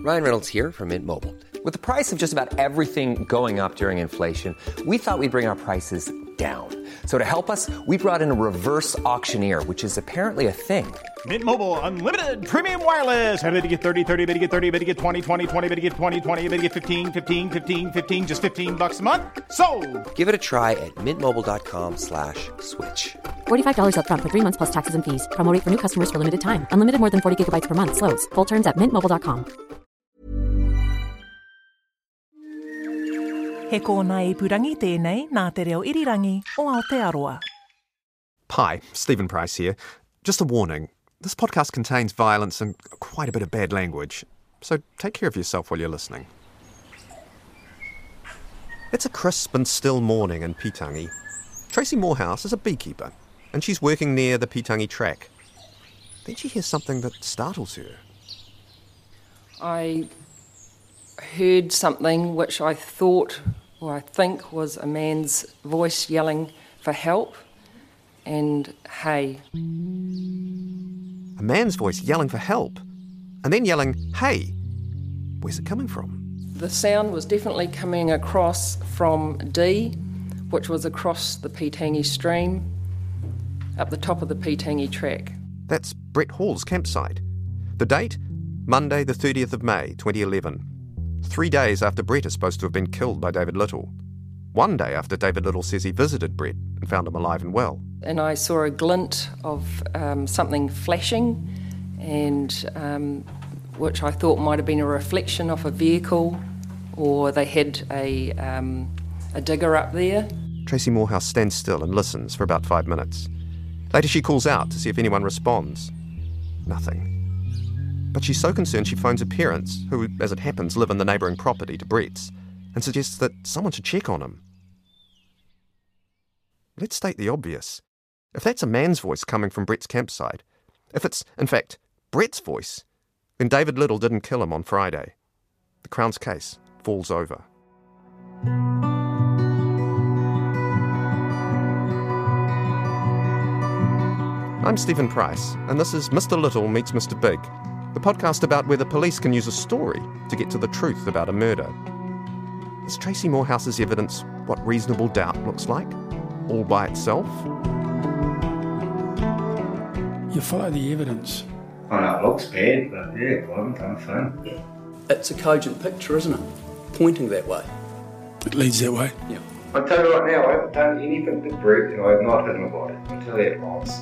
Ryan Reynolds here from Mint Mobile. With the price of just about everything going up during inflation, we thought we'd bring our prices down. So to help us, we brought in a reverse auctioneer, which is apparently a thing. Mint Mobile Unlimited Premium Wireless. How to get 30, 30, bit to get 30, bit to get 20, 20, 20, bit to get 20, 20, bit to get 15, 15, 15, 15, just $15 a month? Sold! Give it a try at mintmobile.com/switch. $45 up front for 3 months plus taxes and fees. Promo rate for new customers for limited time. Unlimited more than 40 gigabytes per month. Slows full terms at mintmobile.com. He kōna ipurangi tēnei nā te reo irirangi o Aotearoa. Hi, Stephen Price here. Just a warning, this podcast contains violence and quite a bit of bad language, so take care of yourself while you're listening. It's a crisp and still morning in Pitangi. Tracy Morehouse is a beekeeper, and she's working near the Pitangi track. Then she hears something that startles her. I heard something which I thought, or I think, was a man's voice yelling for help and hey. A man's voice yelling for help, and then yelling, hey. Where's it coming from? The sound was definitely coming across from D, which was across the Pitangi stream, up the top of the Pitangi track. That's Brett Hall's campsite. The date? Monday the 30th of May, 2011. 3 days after Brett is supposed to have been killed by David Little. 1 day after David Little says he visited Brett and found him alive and well. And I saw a glint of something flashing, and which I thought might have been a reflection of a vehicle, or they had a digger up there. Tracy Morehouse stands still and listens for about 5 minutes. Later she calls out to see if anyone responds. Nothing. But she's so concerned she phones her parents, who, as it happens, live in the neighbouring property to Brett's, and suggests that someone should check on him. Let's state the obvious. If that's a man's voice coming from Brett's campsite, if it's, in fact, Brett's voice, then David Little didn't kill him on Friday. The Crown's case falls over. I'm Stephen Price, and this is Mr. Little Meets Mr. Big, the podcast about whether police can use a story to get to the truth about a murder. Is Tracy Morehouse's evidence what reasonable doubt looks like, all by itself? You follow the evidence. I know it looks bad, but yeah, I haven't done fun. It's a cogent picture, isn't it? Pointing that way. It leads that way. Yeah. I tell you right now, I haven't done anything to Brett, and I have not hit him about it. I tell you it once.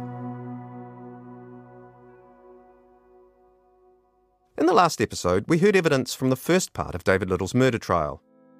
In the last episode, we heard evidence from the first part of David Little's murder trial.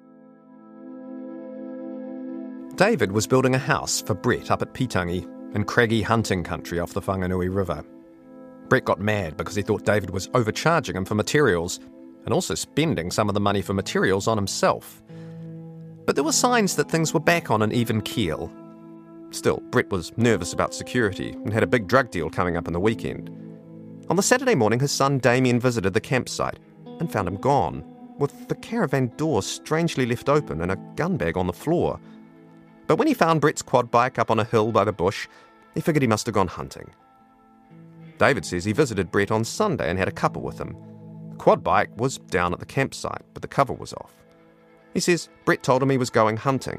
David was building a house for Brett up at Pitangi in craggy hunting country off the Whanganui River. Brett got mad because he thought David was overcharging him for materials and also spending some of the money for materials on himself. But there were signs that things were back on an even keel. Still, Brett was nervous about security and had a big drug deal coming up in the weekend. On the Saturday morning, his son Damien visited the campsite and found him gone, with the caravan door strangely left open and a gun bag on the floor. But when he found Brett's quad bike up on a hill by the bush, he figured he must have gone hunting. David says he visited Brett on Sunday and had a cuppa with him. The quad bike was down at the campsite, but the cover was off. He says Brett told him he was going hunting.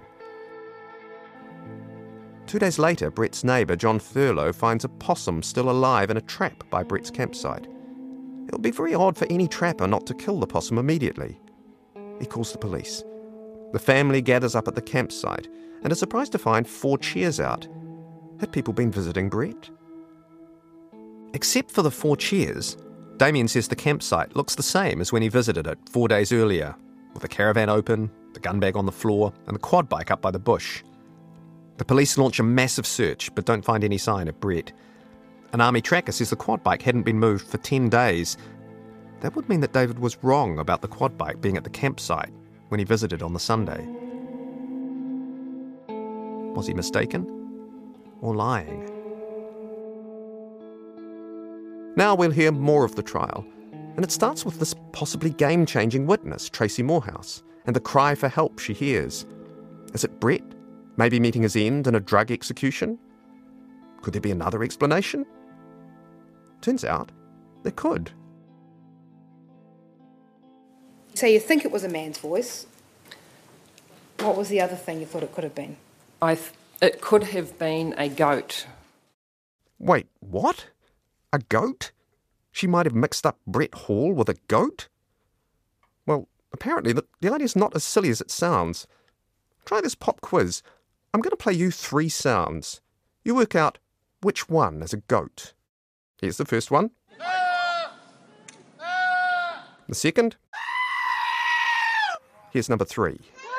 2 days later, Brett's neighbour, John Thurlow, finds a possum still alive in a trap by Brett's campsite. It would be very odd for any trapper not to kill the possum immediately. He calls the police. The family gathers up at the campsite and is surprised to find 4 chairs out. Had people been visiting Brett? Except for the 4 chairs, Damien says the campsite looks the same as when he visited it 4 days earlier, with the caravan open, the gun bag on the floor, and the quad bike up by the bush. The police launch a massive search, but don't find any sign of Brett. An army tracker says the quad bike hadn't been moved for 10 days. That would mean that David was wrong about the quad bike being at the campsite when he visited on the Sunday. Was he mistaken? Or lying? Now we'll hear more of the trial, and it starts with this possibly game-changing witness, Tracy Morehouse, and the cry for help she hears. Is it Brett? Maybe meeting his end in a drug execution? Could there be another explanation? Turns out, there could. So you think it was a man's voice. What was the other thing you thought it could have been? It could have been a goat. Wait, what? A goat? She might have mixed up Brett Hall with a goat? Well, apparently the idea's not as silly as it sounds. Try this pop quiz. I'm going to play you 3 sounds. You work out which one is a goat. Here's the first one. The second. Here's number 3.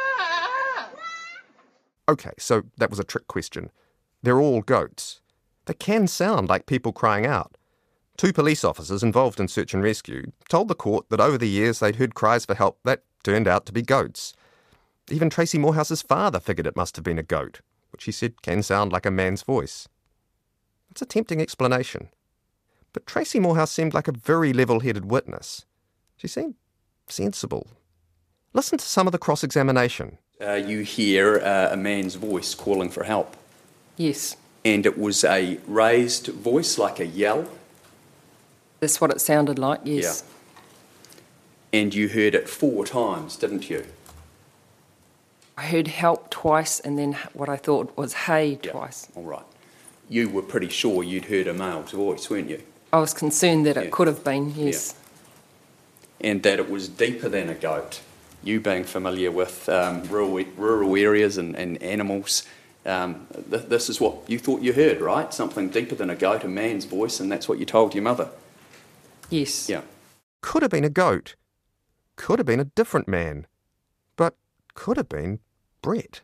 Okay, so that was a trick question. They're all goats. They can sound like people crying out. 2 police officers involved in search and rescue told the court that over the years they'd heard cries for help that turned out to be goats. Even Tracy Morehouse's father figured it must have been a goat, which he said can sound like a man's voice. It's a tempting explanation. But Tracy Morehouse seemed like a very level-headed witness. She seemed sensible. Listen to some of the cross-examination. You hear a man's voice calling for help. Yes. And it was a raised voice, like a yell. That's what it sounded like, yes. Yeah. And you heard it 4 times, didn't you? I heard help twice and then what I thought was hey twice. All right. You were pretty sure you'd heard a male's voice, weren't you? I was concerned that it could have been, yes. Yeah. And that it was deeper than a goat. You being familiar with rural areas and animals, this is what you thought you heard, right? Something deeper than a goat, a man's voice, and that's what you told your mother. Yes. Yeah. Could have been a goat. Could have been a different man. But could have been Brett.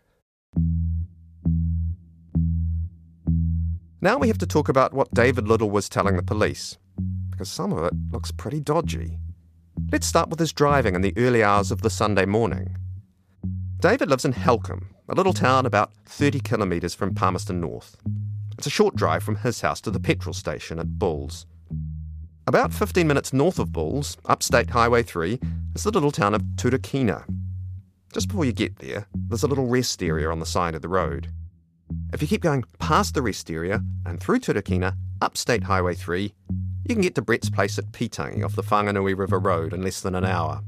Now we have to talk about what David Little was telling the police, because some of it looks pretty dodgy. Let's start with his driving in the early hours of the Sunday morning. David lives in Helcombe, a little town about 30 kilometres from Palmerston North. It's a short drive from his house to the petrol station at Bulls. About 15 minutes north of Bulls, up State Highway 3, is the little town of Turakina. Just before you get there, there's a little rest area on the side of the road. If you keep going past the rest area and through Turakina, up State Highway 3, you can get to Brett's place at Pitangi off the Whanganui River Road in less than an hour.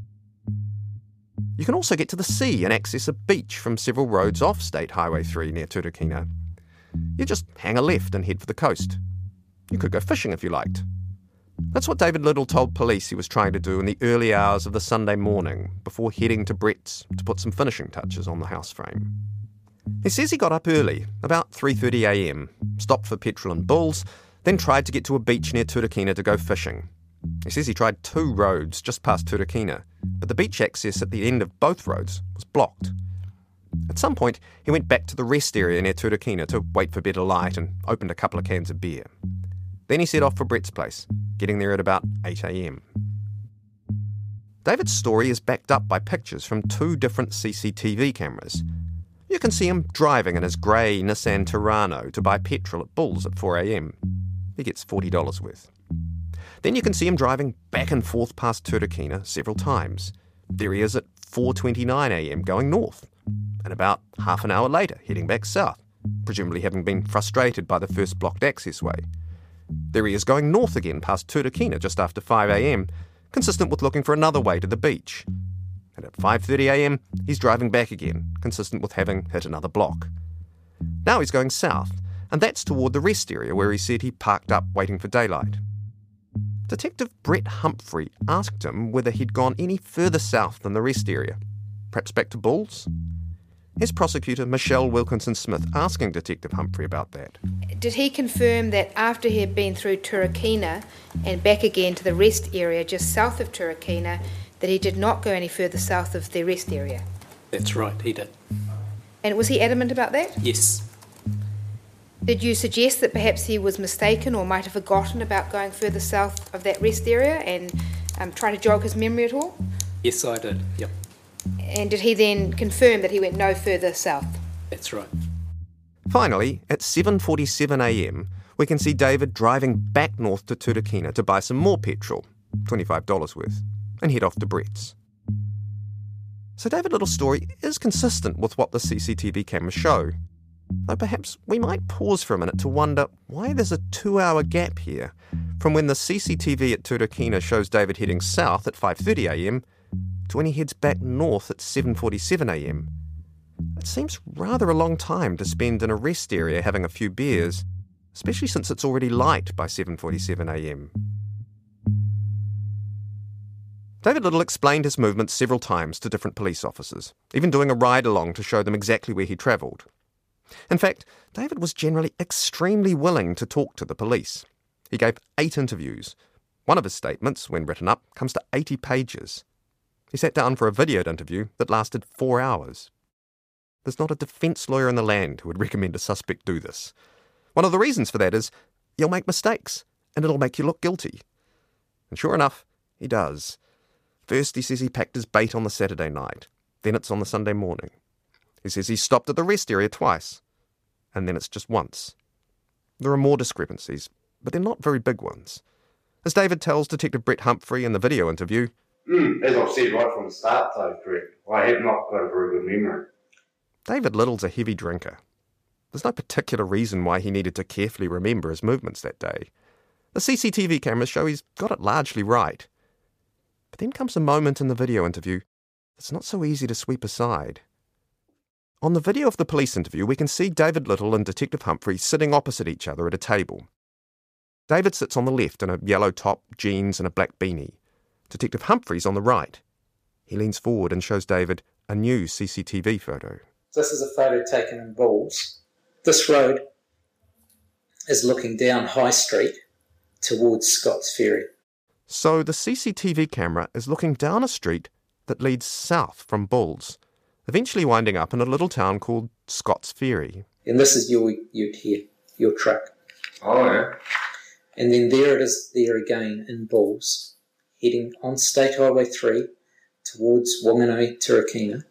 You can also get to the sea and access a beach from several roads off State Highway 3 near Turakina. You just hang a left and head for the coast. You could go fishing if you liked. That's what David Little told police he was trying to do in the early hours of the Sunday morning before heading to Brett's to put some finishing touches on the house frame. He says he got up early, about 3:30 a.m, stopped for petrol in Bulls, then tried to get to a beach near Turakina to go fishing. He says he tried 2 roads just past Turakina, but the beach access at the end of both roads was blocked. At some point, he went back to the rest area near Turakina to wait for better light and opened a couple of cans of beer. Then he set off for Brett's place, getting there at about 8 a.m. David's story is backed up by pictures from 2 different CCTV cameras. You can see him driving in his grey Nissan Terrano to buy petrol at Bulls at 4 a.m. He gets $40 worth. Then you can see him driving back and forth past Turakina several times. There he is at 4:29 a.m. going north, and about half an hour later heading back south, presumably having been frustrated by the first blocked access way. There he is going north again past Turakina just after 5 a.m, consistent with looking for another way to the beach. And at 5:30 a.m, he's driving back again, consistent with having hit another block. Now he's going south, and that's toward the rest area where he said he parked up waiting for daylight. Detective Brett Humphrey asked him whether he'd gone any further south than the rest area, perhaps back to Bulls. Here's prosecutor Michelle Wilkinson-Smith asking Detective Humphrey about that. Did he confirm that after he had been through Turakina and back again to the rest area just south of Turakina, that he did not go any further south of the rest area? That's right, he did. And was he adamant about that? Yes. Did you suggest that perhaps he was mistaken or might have forgotten about going further south of that rest area and try to jog his memory at all? Yes, I did, yep. And did he then confirm that he went no further south? That's right. Finally, at 7:47 a.m, we can see David driving back north to Turakina to buy some more petrol, $25 worth, and head off to Brett's. So David Little's story is consistent with what the CCTV cameras show. Though perhaps we might pause for a minute to wonder why there's a 2-hour gap here from when the CCTV at Turakina shows David heading south at 5:30 a.m to when he heads back north at 7:47am. It seems rather a long time to spend in a rest area having a few beers, especially since it's already light by 7:47am. David Little explained his movements several times to different police officers, even doing a ride-along to show them exactly where he travelled. In fact, David was generally extremely willing to talk to the police. He gave 8 interviews. One of his statements, when written up, comes to 80 pages. He sat down for a videoed interview that lasted 4 hours. There's not a defence lawyer in the land who would recommend a suspect do this. One of the reasons for that is you'll make mistakes, and it'll make you look guilty. And sure enough, he does. First, he says he packed his bait on the Saturday night. Then it's on the Sunday morning. He says he stopped at the rest area twice. And then it's just once. There are more discrepancies, but they're not very big ones. As David tells Detective Brett Humphrey in the video interview, As I've said right from the start, though, Brett, I have not got a very good memory. David Little's a heavy drinker. There's no particular reason why he needed to carefully remember his movements that day. The CCTV cameras show he's got it largely right. But then comes a moment in the video interview that's not so easy to sweep aside. On the video of the police interview, we can see David Little and Detective Humphrey sitting opposite each other at a table. David sits on the left in a yellow top, jeans and a black beanie. Detective Humphrey's on the right. He leans forward and shows David a new CCTV photo. This is a photo taken in Bulls. This road is looking down High Street towards Scott's Ferry. So the CCTV camera is looking down a street that leads south from Bulls, eventually winding up in a little town called Scott's Ferry. And this is your ute here, your truck. Oh, yeah. And then there it is there again in Bulls, heading on State Highway 3 towards Wanganui, Turakina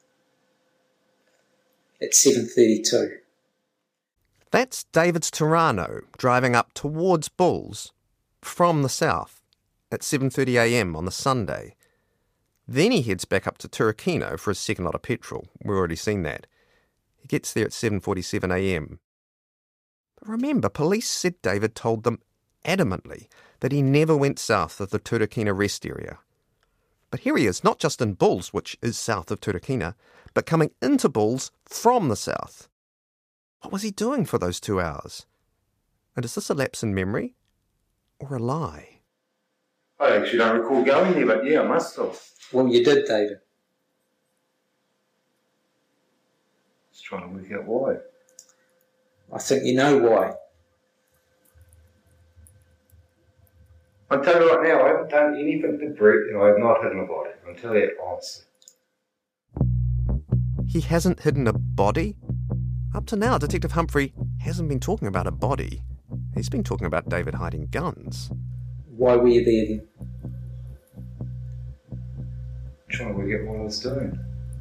at 7:32. That's David's Toronto driving up towards Bulls from the south at 7:30am on the Sunday. Then he heads back up to Turakina for his second lot of petrol. We've already seen that. He gets there at 7:47am. But remember, police said David told them adamantly that he never went south of the Turakina rest area. But here he is, not just in Bulls, which is south of Turakina, but coming into Bulls from the south. What was he doing for those 2 hours? And is this a lapse in memory or a lie? I actually don't recall going there, but yeah, I must have. Well, you did, David. Just trying to work out why. I think you know why. I'll tell you right now, I haven't done anything to Brett and I have not hidden a body. I'll tell you that honestly. He hasn't hidden a body? Up to now, Detective Humphrey hasn't been talking about a body. He's been talking about David hiding guns. Why were you there then? Trying to work out what I was doing.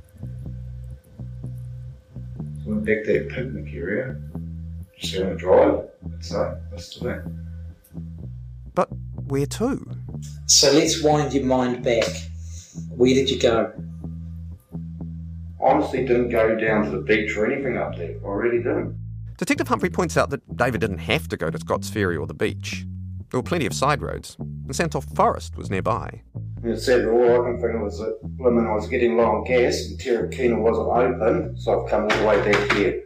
So I went back to that picnic area. Just having a drive, I'd say. That's the thing. But where to? So let's wind your mind back. Where did you go? Honestly, didn't go down to the beach or anything up there. I really didn't. Detective Humphrey points out that David didn't have to go to Scott's Ferry or the beach. There were plenty of side roads, and Santoff Forest was nearby. It said all I can think of was that I was getting low on gas and Turakina wasn't open, so I've come all the way back here.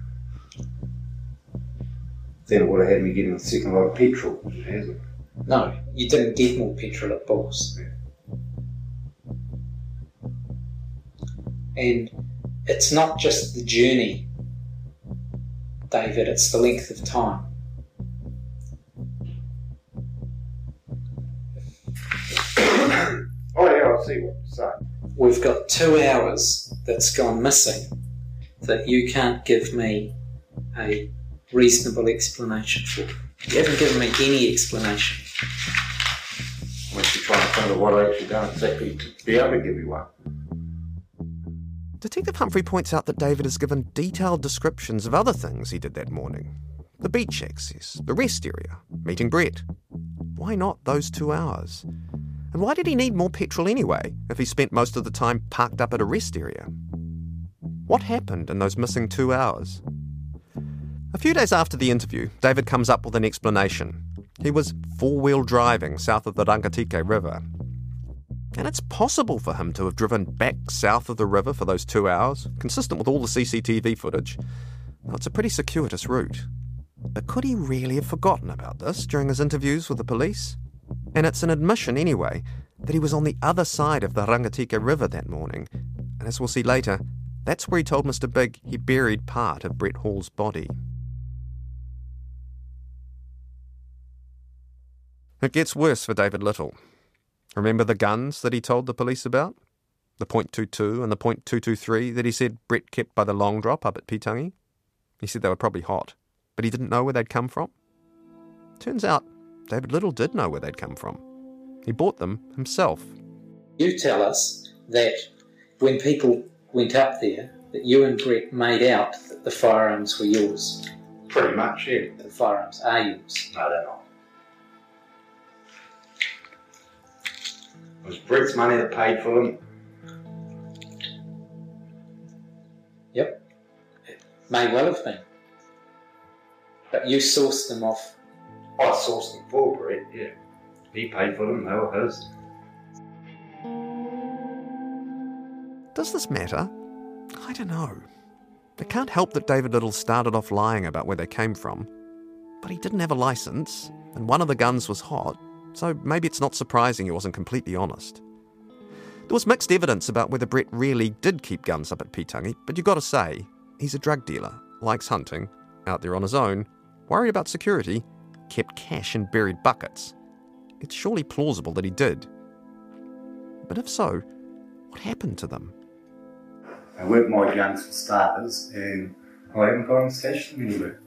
Then it would have had me getting a second lot of petrol, which it hasn't. No, you didn't get more petrol at Bulls. Yeah. And it's not just the journey, David, it's the length of time. Oh yeah, I'll see what you say. We've got 2 hours that's gone missing that you can't give me a reasonable explanation for. You haven't given me any explanation. I'm actually trying to think of what I actually done exactly to be able to give you one. Detective Humphrey points out that David has given detailed descriptions of other things he did that morning. The beach access, the rest area, meeting Brett. Why not those 2 hours? And why did he need more petrol anyway, if he spent most of the time parked up at a rest area? What happened in those missing 2 hours? A few days after the interview, David comes up with an explanation. He was four-wheel driving south of the Rangatike River. And it's possible for him to have driven back south of the river for those 2 hours, consistent with all the CCTV footage. Well, it's a pretty circuitous route. But could he really have forgotten about this during his interviews with the police? And it's an admission, anyway, that he was on the other side of the Rangitika River that morning. And as we'll see later, that's where he told Mr. Big he buried part of Brett Hall's body. It gets worse for David Little. Remember the guns that he told the police about? The .22 and the .223 that he said Brett kept by the long drop up at Pitangi? He said they were probably hot, but he didn't know where they'd come from. Turns out David Little did know where they'd come from. He bought them himself. You tell us that when people went up there, that you and Brett made out that the firearms were yours. Pretty much, yeah. The firearms are yours. No, they're not. It was Brett's money that paid for them. Yep. It may well have been. But you sourced them off. I sourced them for Brett, yeah. He paid for them, they were his. Does this matter? I don't know. It can't help that David Little started off lying about where they came from. But he didn't have a licence, and one of the guns was hot, so maybe it's not surprising he wasn't completely honest. There was mixed evidence about whether Brett really did keep guns up at Pitangi, but you've got to say, he's a drug dealer, likes hunting, out there on his own, worried about security, kept cash in buried buckets. It's surely plausible that he did. But if so, what happened to them? They weren't my guns for starters, and I haven't got them stashed them anywhere.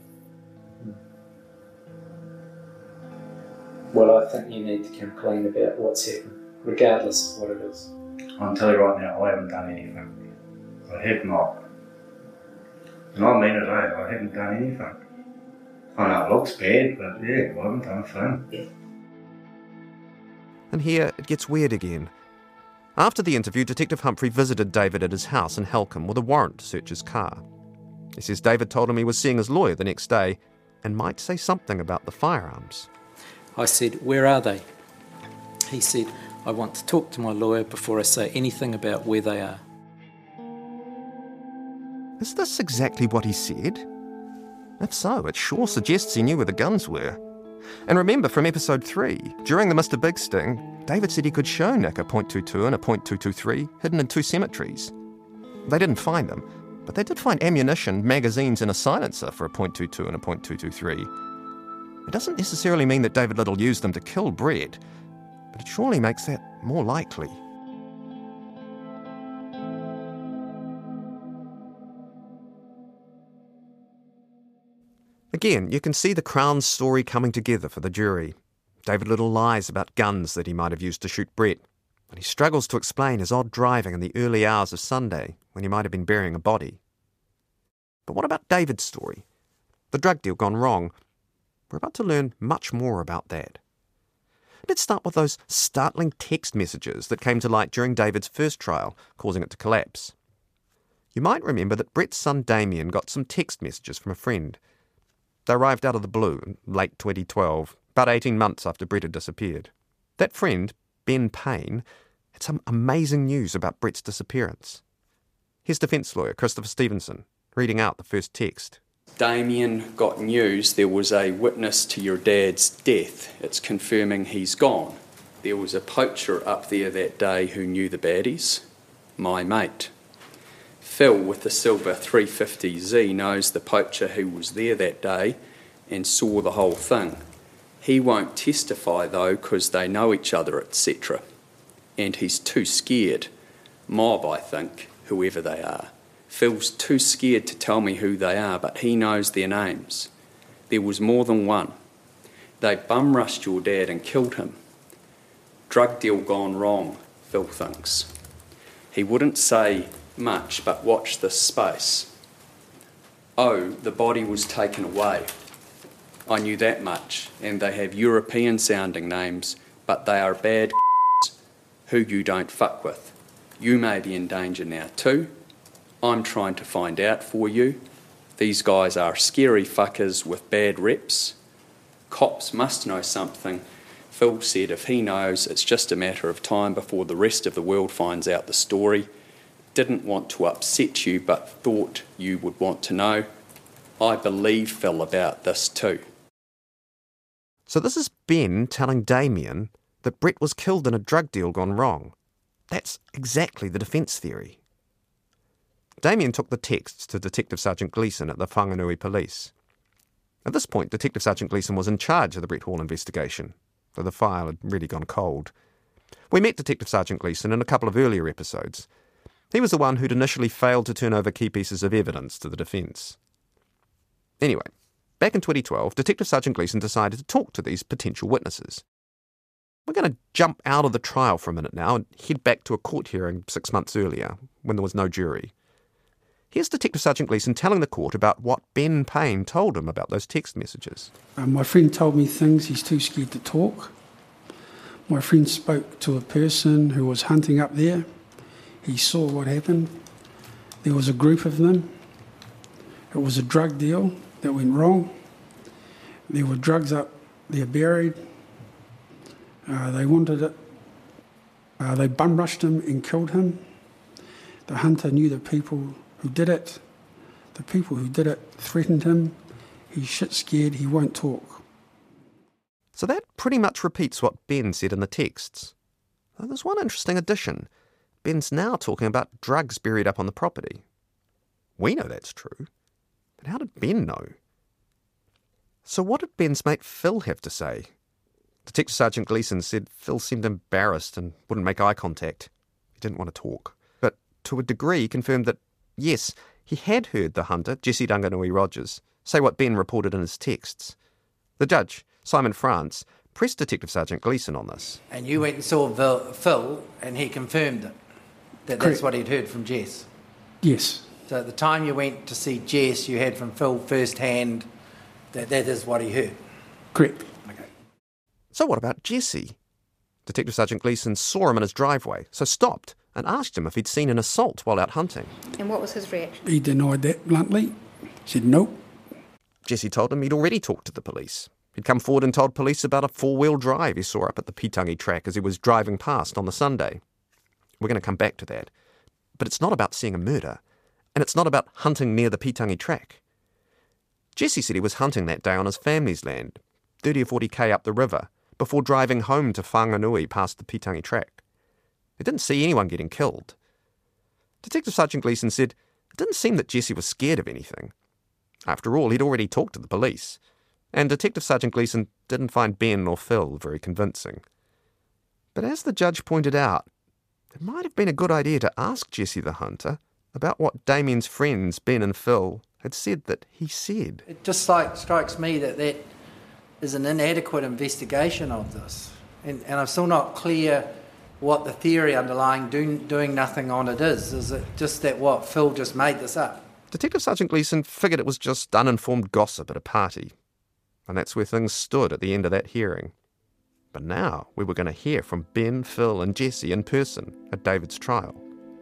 Well, I think you need to come clean about what's happened, regardless of what it is. I'll tell you right now, I haven't done anything. I have not. And I mean it, I haven't done anything. I know it looks bad, but yeah, I haven't done a thing. And here it gets weird again. After the interview, Detective Humphrey visited David at his house in Halcombe with a warrant to search his car. He says David told him he was seeing his lawyer the next day and might say something about the firearms. I said, "Where are they?" He said, "I want to talk to my lawyer before I say anything about where they are." Is this exactly what he said? If so, it sure suggests he knew where the guns were. And remember from episode 3, during the Mr. Big sting, David said he could show Nick a .22 and a .223 hidden in 2 cemeteries. They didn't find them, but they did find ammunition, magazines and a silencer for a .22 and a .223. It doesn't necessarily mean that David Little used them to kill Brett, but it surely makes that more likely. Again, you can see the Crown's story coming together for the jury. David Little lies about guns that he might have used to shoot Brett, and he struggles to explain his odd driving in the early hours of Sunday when he might have been burying a body. But what about David's story? The drug deal gone wrong. We're about to learn much more about that. Let's start with those startling text messages that came to light during David's first trial, causing it to collapse. You might remember that Brett's son Damien got some text messages from a friend. They arrived out of the blue in late 2012, about 18 months after Brett had disappeared. That friend, Ben Payne, had some amazing news about Brett's disappearance. Here's defence lawyer Christopher Stevenson, reading out the first text. Damien got news there was a witness to your dad's death. It's confirming he's gone. There was a poacher up there that day who knew the baddies. My mate. Phil with the silver 350Z knows the poacher who was there that day and saw the whole thing. He won't testify though because they know each other, etc. And he's too scared. Mob, I think, whoever they are. Phil's too scared to tell me who they are, but he knows their names. There was more than one. They bum-rushed your dad and killed him. Drug deal gone wrong, Phil thinks. He wouldn't say much, but watch this space. Oh, the body was taken away. I knew that much, and they have European-sounding names, but they are bad who you don't fuck with. You may be in danger now too. I'm trying to find out for you. These guys are scary fuckers with bad reps. Cops must know something Phil said if he knows, it's just a matter of time before the rest of the world finds out the story. Didn't want to upset you, but thought you would want to know. I believe Phil about this too. So this is Ben telling Damien that Brett was killed in a drug deal gone wrong. That's exactly the defence theory. Damien took the texts to Detective Sergeant Gleeson at the Whanganui Police. At this point, Detective Sergeant Gleeson was in charge of the Brett Hall investigation, though the file had really gone cold. We met Detective Sergeant Gleeson in a couple of earlier episodes. He was the one who'd initially failed to turn over key pieces of evidence to the defence. Anyway, back in 2012, Detective Sergeant Gleeson decided to talk to these potential witnesses. We're going to jump out of the trial for a minute now and head back to a court hearing 6 months earlier, when there was no jury. Here's Detective Sergeant Gleeson telling the court about what Ben Payne told him about those text messages. My friend told me things he's too scared to talk. My friend spoke to a person who was hunting up there. He saw what happened. There was a group of them. It was a drug deal that went wrong. There were drugs up there buried. They wanted it. They bum rushed him and killed him. The hunter knew the people who did it. The people who did it threatened him. He's shit scared, he won't talk. So that pretty much repeats what Ben said in the texts. Though there's one interesting addition. Ben's now talking about drugs buried up on the property. We know that's true. But how did Ben know? So what did Ben's mate Phil have to say? Detective Sergeant Gleeson said Phil seemed embarrassed and wouldn't make eye contact. He didn't want to talk. But to a degree confirmed that, yes, he had heard the hunter, Jesse Dunganui Rogers, say what Ben reported in his texts. The judge, Simon France, pressed Detective Sergeant Gleeson on this. And you went and saw Phil and he confirmed it, that's what he'd heard from Jess? Yes. So at the time you went to see Jess, you had from Phil firsthand that is what he heard? Correct. Okay. So what about Jesse? Detective Sergeant Gleeson saw him in his driveway, so stopped and asked him if he'd seen an assault while out hunting. And what was his reaction? He denied that bluntly. Said nope. Jesse told him he'd already talked to the police. He'd come forward and told police about a four-wheel drive he saw up at the Pitangi track as he was driving past on the Sunday. We're going to come back to that. But it's not about seeing a murder, and it's not about hunting near the Pitangi track. Jesse said he was hunting that day on his family's land, 30 or 40k up the river, before driving home to Whanganui past the Pitangi track. He didn't see anyone getting killed. Detective Sergeant Gleeson said it didn't seem that Jesse was scared of anything. After all, he'd already talked to the police, and Detective Sergeant Gleeson didn't find Ben or Phil very convincing. But as the judge pointed out, it might have been a good idea to ask Jesse the hunter about what Damien's friends, Ben and Phil, had said that he said. It just strikes me that is an inadequate investigation of this. And I'm still not clear what the theory underlying doing nothing on it is. Is it just that what, Phil just made this up? Detective Sergeant Gleeson figured it was just uninformed gossip at a party. And that's where things stood at the end of that hearing. But now we were going to hear from Ben, Phil and Jesse in person at David's trial.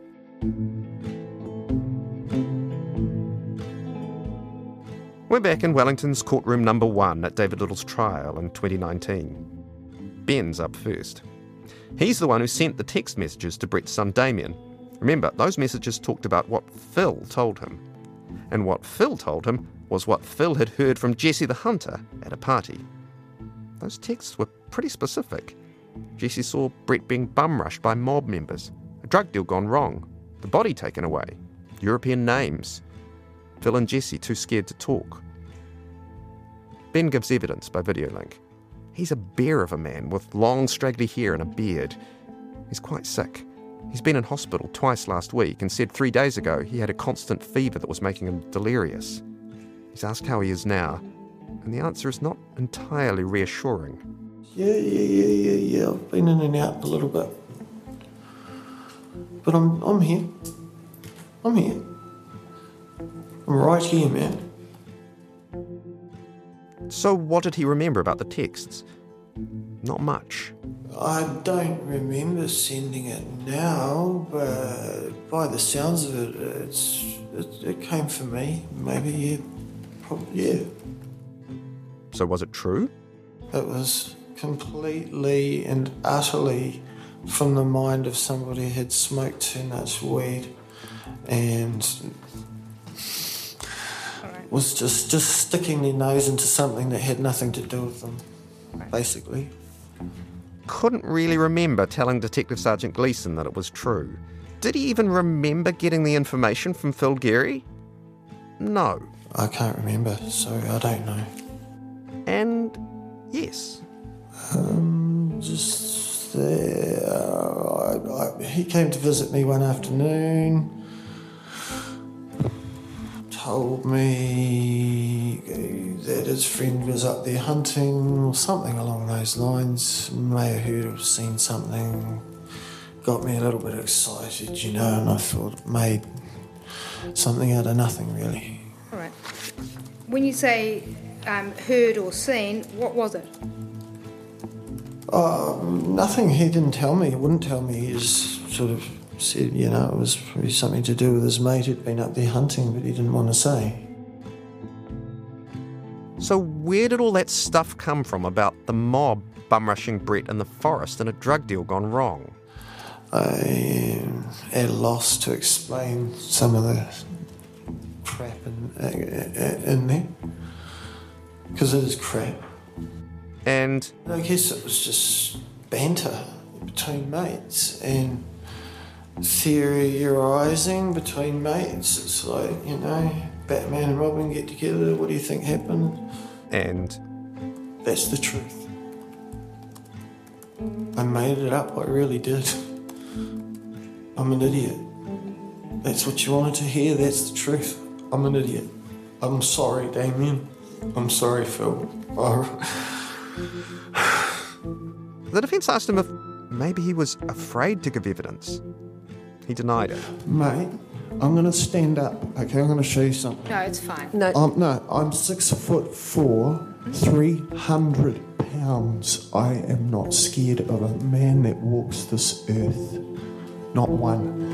We're back in Wellington's courtroom number 1 at David Little's trial in 2019. Ben's up first. He's the one who sent the text messages to Brett's son Damien. Remember, those messages talked about what Phil told him. And what Phil told him was what Phil had heard from Jesse the hunter at a party. Those texts were pretty specific. Jesse saw Brett being bum-rushed by mob members, a drug deal gone wrong, the body taken away, European names. Phil and Jesse too scared to talk. Ben gives evidence by video link. He's a bear of a man with long straggly hair and a beard. He's quite sick. He's been in hospital twice last week and said 3 days ago he had a constant fever that was making him delirious. He's asked how he is now, and the answer is not entirely reassuring. Yeah. I've been in and out a little bit. But I'm here. I'm right here, man. So what did he remember about the texts? Not much. I don't remember sending it now, but by the sounds of it, it came from me. Maybe, yeah. Probably, yeah. So was it true? It was completely and utterly from the mind of somebody who had smoked too much weed and was just sticking their nose into something that had nothing to do with them, basically. Couldn't really remember telling Detective Sergeant Gleeson that it was true. Did he even remember getting the information from Phil Geary? No. I can't remember, so I don't know. And yes. Just there. He came to visit me one afternoon. Told me that his friend was up there hunting or something along those lines. May have heard or seen something. Got me a little bit excited, and I thought made something out of nothing, really. All right. When you say heard or seen, what was it? Nothing. He didn't tell me. He wouldn't tell me. He just sort of said, it was probably something to do with his mate who'd been up there hunting, but he didn't want to say. So where did all that stuff come from about the mob bum-rushing Brett in the forest and a drug deal gone wrong? I'm at a loss to explain some of the crap in there, because it is crap. And I guess it was just banter between mates and theorising between mates. It's like, Batman and Robin get together, what do you think happened? And that's the truth. I made it up, I really did. I'm an idiot. That's what you wanted to hear, that's the truth. I'm an idiot. I'm sorry, Damien. I'm sorry, Phil. The defence asked him if maybe he was afraid to give evidence. He denied it. Mate, I'm going to stand up, okay? I'm going to show you something. No, it's fine. No, I'm 6'4", 300 pounds. I am not scared of a man that walks this earth. Not one.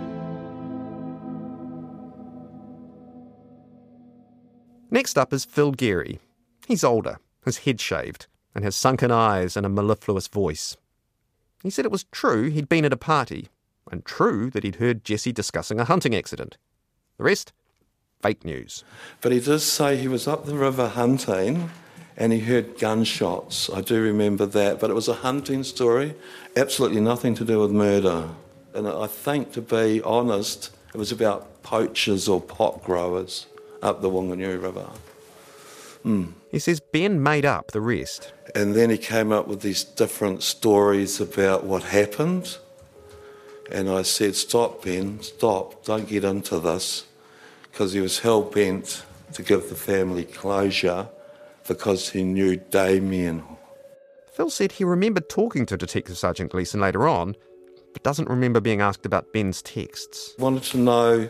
Next up is Phil Geary. He's older, his head shaved, and has sunken eyes and a mellifluous voice. He said it was true he'd been at a party, and true that he'd heard Jesse discussing a hunting accident. The rest? Fake news. But he did say he was up the river hunting and he heard gunshots. I do remember that, but it was a hunting story, absolutely nothing to do with murder. And I think, to be honest, it was about poachers or pot growers up the Wanganui River. He says Ben made up the rest. And then he came up with these different stories about what happened. And I said, stop, Ben, stop, don't get into this. Because he was hell-bent to give the family closure because he knew Damien. Phil said he remembered talking to Detective Sergeant Gleeson later on, but doesn't remember being asked about Ben's texts. Wanted to know,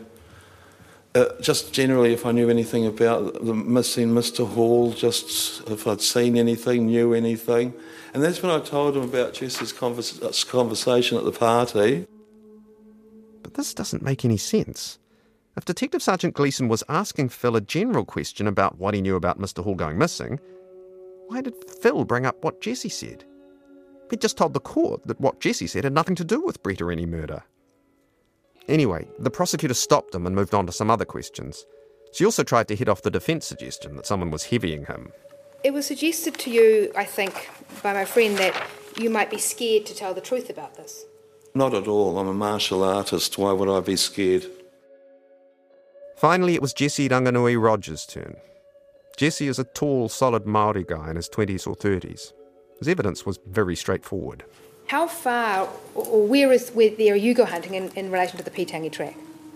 just generally, if I knew anything about the missing Mr. Hall, just if I'd seen anything, knew anything. And that's when I told him about Jesse's conversation at the party. But this doesn't make any sense. If Detective Sergeant Gleeson was asking Phil a general question about what he knew about Mr. Hall going missing, why did Phil bring up what Jesse said? He'd just told the court that what Jesse said had nothing to do with Brett or any murder. Anyway, the prosecutor stopped him and moved on to some other questions. She also tried to head off the defence suggestion that someone was heavying him. It was suggested to you, I think, by my friend that you might be scared to tell the truth about this. Not at all. I'm a martial artist. Why would I be scared? Finally, it was Jesse Ranganui Rogers' turn. Jesse is a tall, solid Māori guy in his 20s or 30s. His evidence was very straightforward. How far, or where are you go hunting in relation to the Pitangi track?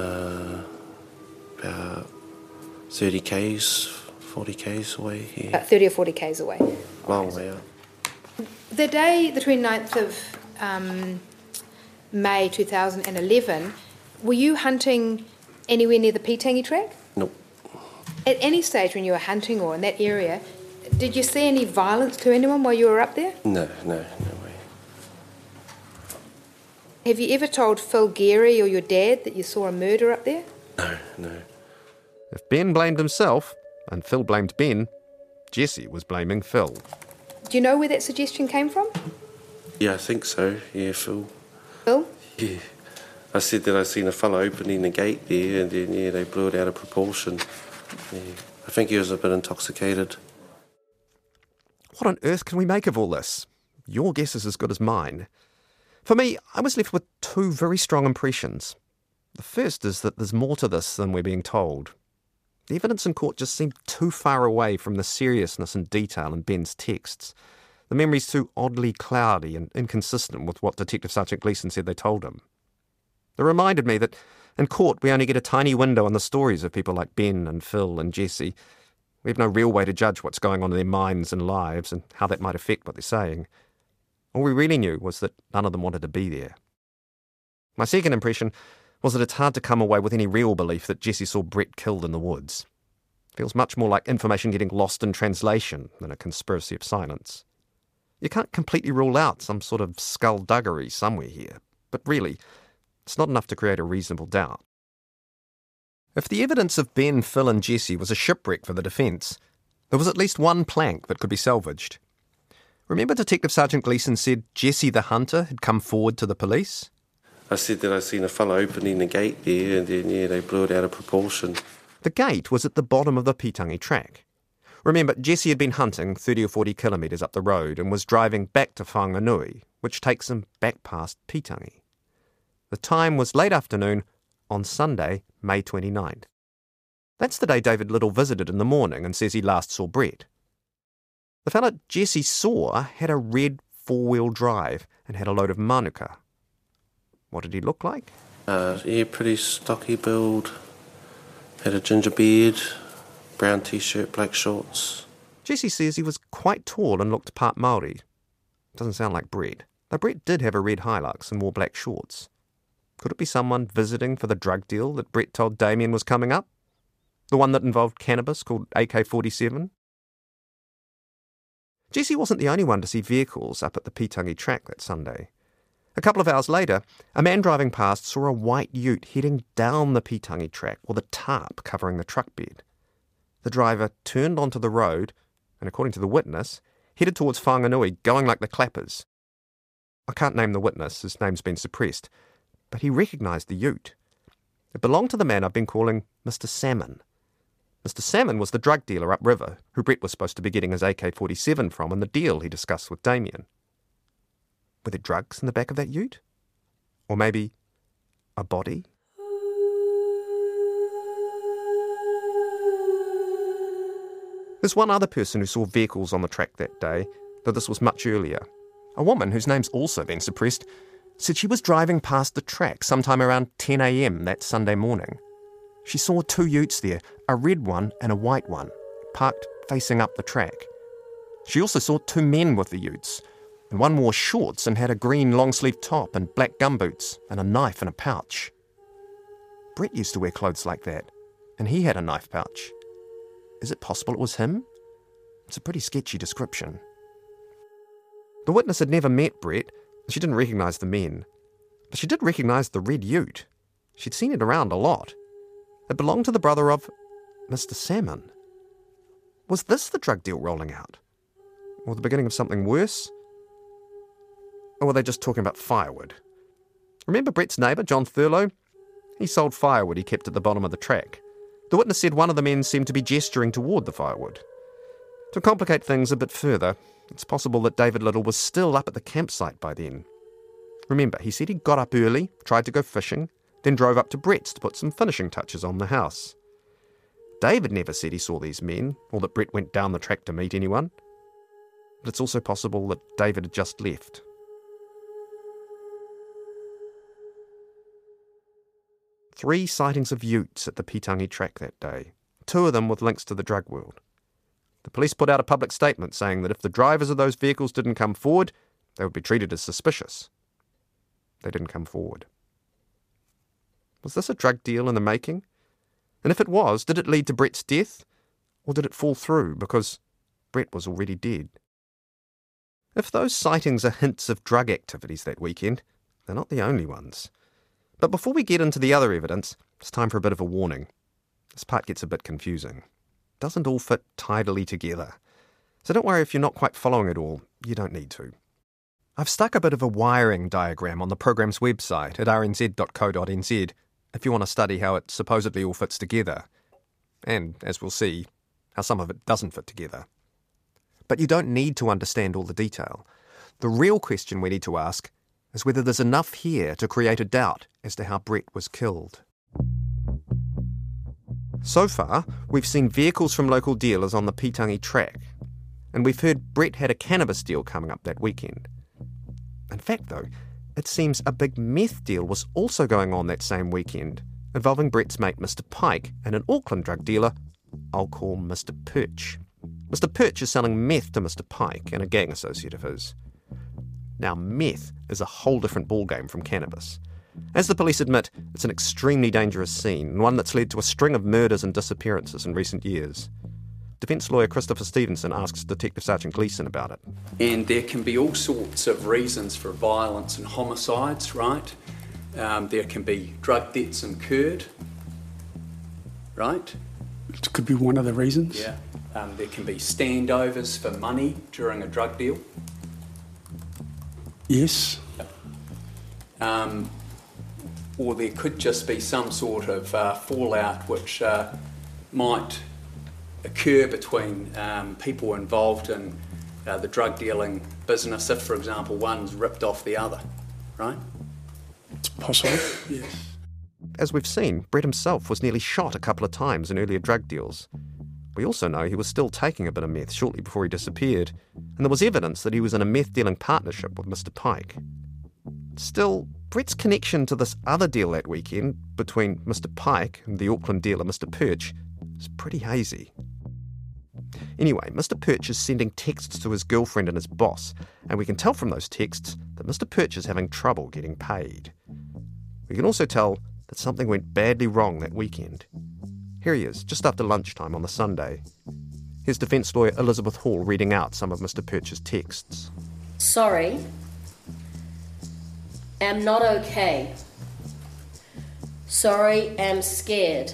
About 30 k's, 40 k's away here. About 30 or 40 k's away. Long way out. The day, the 29th of May 2011, were you hunting anywhere near the Pitangi track? Nope. At any stage when you were hunting or in that area, did you see any violence to anyone while you were up there? No way. Have you ever told Phil Geary or your dad that you saw a murder up there? No. If Ben blamed himself, and Phil blamed Ben, Jesse was blaming Phil. Do you know where that suggestion came from? Yeah, I think so. Yeah, Phil. Phil? Yeah. I said that I seen a fellow opening the gate there, and then, yeah, they blew it out of proportion. Yeah. I think he was a bit intoxicated. What on earth can we make of all this? Your guess is as good as mine. For me, I was left with two very strong impressions. The first is that there's more to this than we're being told. The evidence in court just seemed too far away from the seriousness and detail in Ben's texts. The memory's too oddly cloudy and inconsistent with what Detective Sergeant Gleeson said they told him. It reminded me that in court we only get a tiny window on the stories of people like Ben and Phil and Jesse. We have no real way to judge what's going on in their minds and lives and how that might affect what they're saying. All we really knew was that none of them wanted to be there. My second impression was that it's hard to come away with any real belief that Jesse saw Brett killed in the woods. It feels much more like information getting lost in translation than a conspiracy of silence. You can't completely rule out some sort of skullduggery somewhere here, but really, it's not enough to create a reasonable doubt. If the evidence of Ben, Phil and Jesse was a shipwreck for the defence, there was at least one plank that could be salvaged. Remember Detective Sergeant Gleeson said Jesse the hunter had come forward to the police? I said that I seen a fellow opening the gate there, and then, yeah, they blew it out of proportion. The gate was at the bottom of the Pitangi track. Remember, Jesse had been hunting 30 or 40 kilometres up the road and was driving back to Whanganui, which takes him back past Pitangi. The time was late afternoon on Sunday, May 29th. That's the day David Little visited in the morning and says he last saw Brett. The fella Jesse saw had a red four-wheel drive and had a load of manuka. What did he look like? Yeah, pretty stocky build. Had a ginger beard, brown t-shirt, black shorts. Jesse says he was quite tall and looked part Māori. Doesn't sound like Brett. Though Brett did have a red Hilux and wore black shorts. Could it be someone visiting for the drug deal that Brett told Damien was coming up? The one that involved cannabis called AK-47? Jesse wasn't the only one to see vehicles up at the Pitangi track that Sunday. A couple of hours later, a man driving past saw a white ute heading down the Pitangi track with a tarp covering the truck bed. The driver turned onto the road and, according to the witness, headed towards Whanganui, going like the clappers. I can't name the witness, his name's been suppressed, but he recognised the ute. It belonged to the man I've been calling Mr. Salmon. Mr. Salmon was the drug dealer upriver who Brett was supposed to be getting his AK-47 from in the deal he discussed with Damien. Were there drugs in the back of that ute? Or maybe a body? There's one other person who saw vehicles on the track that day, though this was much earlier. A woman whose name's also been suppressed said she was driving past the track sometime around 10 a.m. that Sunday morning. She saw two utes there, a red one and a white one, parked facing up the track. She also saw two men with the utes, and one wore shorts and had a green long-sleeved top and black gumboots and a knife in a pouch. Brett used to wear clothes like that, and he had a knife pouch. Is it possible it was him? It's a pretty sketchy description. The witness had never met Brett. She didn't recognise the men, but she did recognise the red ute. She'd seen it around a lot. It belonged to the brother of Mr. Salmon. Was this the drug deal rolling out? Or the beginning of something worse? Or were they just talking about firewood? Remember Brett's neighbour, John Thurlow? He sold firewood he kept at the bottom of the track. The witness said one of the men seemed to be gesturing toward the firewood. To complicate things a bit further, it's possible that David Little was still up at the campsite by then. Remember, he said he got up early, tried to go fishing, then drove up to Brett's to put some finishing touches on the house. David never said he saw these men, or that Brett went down the track to meet anyone. But it's also possible that David had just left. Three sightings of utes at the Pitangi track that day, two of them with links to the drug world. The police put out a public statement saying that if the drivers of those vehicles didn't come forward, they would be treated as suspicious. They didn't come forward. Was this a drug deal in the making? And if it was, did it lead to Brett's death? Or did it fall through because Brett was already dead? If those sightings are hints of drug activities that weekend, they're not the only ones. But before we get into the other evidence, it's time for a bit of a warning. This part gets a bit confusing. It doesn't all fit tidily together. So don't worry if you're not quite following it all. You don't need to. I've stuck a bit of a wiring diagram on the programme's website at rnz.co.nz if you want to study how it supposedly all fits together. And, as we'll see, how some of it doesn't fit together. But you don't need to understand all the detail. The real question we need to ask is whether there's enough here to create a doubt as to how Brett was killed. So far, we've seen vehicles from local dealers on the Pitangi track, and we've heard Brett had a cannabis deal coming up that weekend. In fact, though, it seems a big meth deal was also going on that same weekend, involving Brett's mate Mr. Pike and an Auckland drug dealer I'll call Mr. Perch. Mr. Perch is selling meth to Mr. Pike and a gang associate of his. Now, meth is a whole different ballgame from cannabis. As the police admit, it's an extremely dangerous scene, and one that's led to a string of murders and disappearances in recent years. Defence lawyer Christopher Stevenson asks Detective Sergeant Gleeson about it. And there can be all sorts of reasons for violence and homicides, right? There can be drug debts incurred, right? It could be one of the reasons. Yeah. There can be standovers for money during a drug deal. Yes. Or there could just be some sort of fallout which might occur between people involved in the drug dealing business if, for example, one's ripped off the other, right? It's possible, yes. As we've seen, Brett himself was nearly shot a couple of times in earlier drug deals. We also know he was still taking a bit of meth shortly before he disappeared, and there was evidence that he was in a meth-dealing partnership with Mr. Pike. Still, Brett's connection to this other deal that weekend between Mr. Pike and the Auckland dealer Mr. Perch is pretty hazy. Anyway, Mr. Perch is sending texts to his girlfriend and his boss, and we can tell from those texts that Mr. Perch is having trouble getting paid. We can also tell that something went badly wrong that weekend. Here he is, just after lunchtime on the Sunday. Here's defence lawyer Elizabeth Hall reading out some of Mr. Perch's texts. Sorry. Am not okay. Sorry, am scared.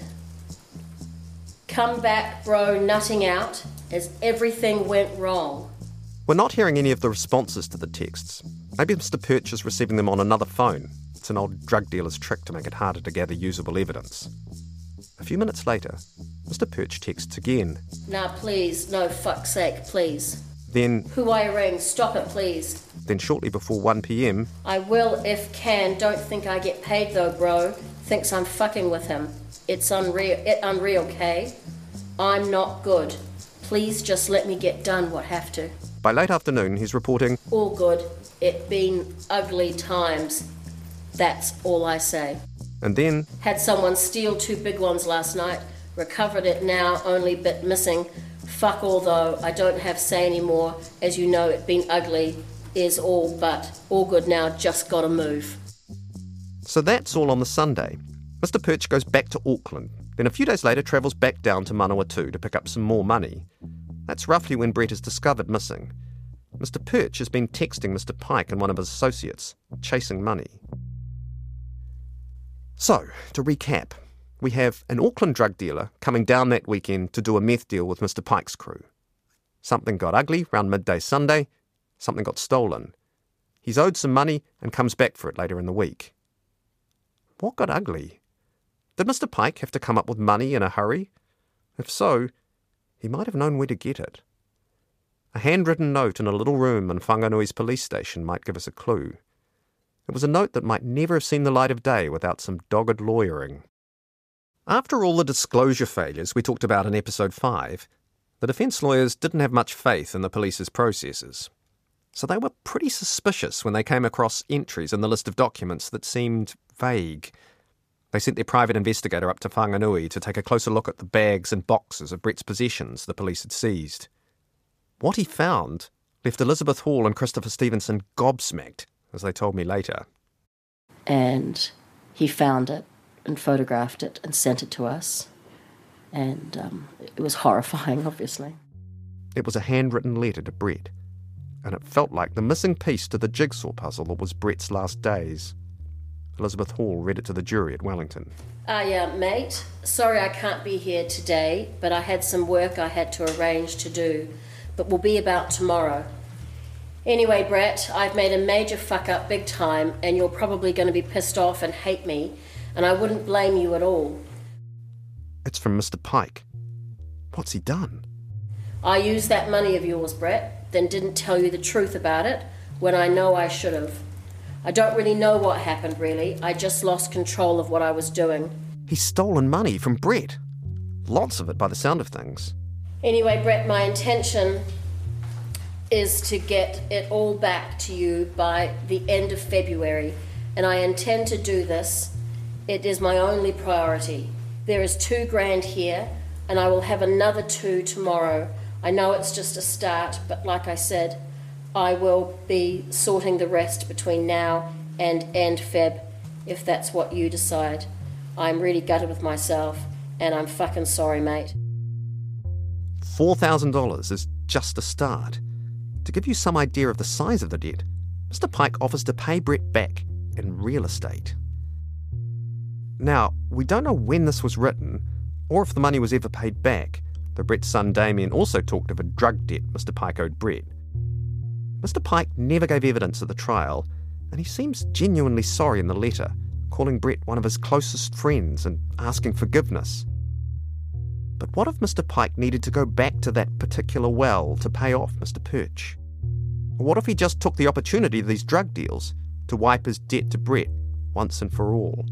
Come back, bro, nutting out, as everything went wrong. We're not hearing any of the responses to the texts. Maybe Mr. Perch is receiving them on another phone. It's an old drug dealer's trick to make it harder to gather usable evidence. A few minutes later, Mr. Perch texts again. Nah, please, no fuck's sake, please. Then... Who I ring, stop it, please. Then shortly before 1 p.m... I will if can, don't think I get paid though, bro. Thinks I'm fucking with him. It's unreal, okay? I'm not good. Please just let me get done what have to. By late afternoon, he's reporting... All good. It been ugly times. That's all I say. And then... Had someone steal 2 big ones last night. Recovered it now, only bit missing. Fuck all though, I don't have say anymore. As you know, it been ugly. Is all, but all good now, just gotta move. So that's all on the Sunday. Mr. Perch goes back to Auckland, then a few days later travels back down to Manawatu to pick up some more money. That's roughly when Brett is discovered missing. Mr. Perch has been texting Mr. Pike and one of his associates, chasing money. So, to recap, we have an Auckland drug dealer coming down that weekend to do a meth deal with Mr. Pike's crew. Something got ugly round midday Sunday, something got stolen. He's owed some money and comes back for it later in the week. What got ugly? Did Mr. Pike have to come up with money in a hurry? If so, he might have known where to get it. A handwritten note in a little room in Whanganui's police station might give us a clue. It was a note that might never have seen the light of day without some dogged lawyering. After all the disclosure failures we talked about in episode 5, the defence lawyers didn't have much faith in the police's processes. So they were pretty suspicious when they came across entries in the list of documents that seemed vague. They sent their private investigator up to Whanganui to take a closer look at the bags and boxes of Brett's possessions the police had seized. What he found left Elizabeth Hall and Christopher Stevenson gobsmacked, as they told me later. And he found it and photographed it and sent it to us. And it was horrifying, obviously. It was a handwritten letter to Brett, and it felt like the missing piece to the jigsaw puzzle that was Brett's last days. Elizabeth Hall read it to the jury at Wellington. Yeah, mate. Sorry I can't be here today, but I had some work I had to arrange to do but will be about tomorrow. Anyway, Brett, I've made a major fuck up big time, and you're probably going to be pissed off and hate me, and I wouldn't blame you at all. It's from Mr. Pike. What's he done? I used that money of yours, Brett, then didn't tell you the truth about it when I know I should have. I don't really know what happened, really. I just lost control of what I was doing. He's stolen money from Brett. Lots of it by the sound of things. Anyway, Brett, my intention is to get it all back to you by the end of February, and I intend to do this. It is my only priority. There is $2,000 here, and I will have another 2 tomorrow. I know it's just a start, but like I said, I will be sorting the rest between now and end Feb, if that's what you decide. I'm really gutted with myself, and I'm fucking sorry, mate. $4,000 is just a start. To give you some idea of the size of the debt, Mr. Pike offers to pay Brett back in real estate. Now, we don't know when this was written, or if the money was ever paid back, though Brett's son Damien also talked of a drug debt Mr. Pike owed Brett. Mr. Pike never gave evidence at the trial, and he seems genuinely sorry in the letter, calling Brett one of his closest friends and asking forgiveness. But what if Mr. Pike needed to go back to that particular well to pay off Mr. Perch? Or what if he just took the opportunity of these drug deals to wipe his debt to Brett once and for all?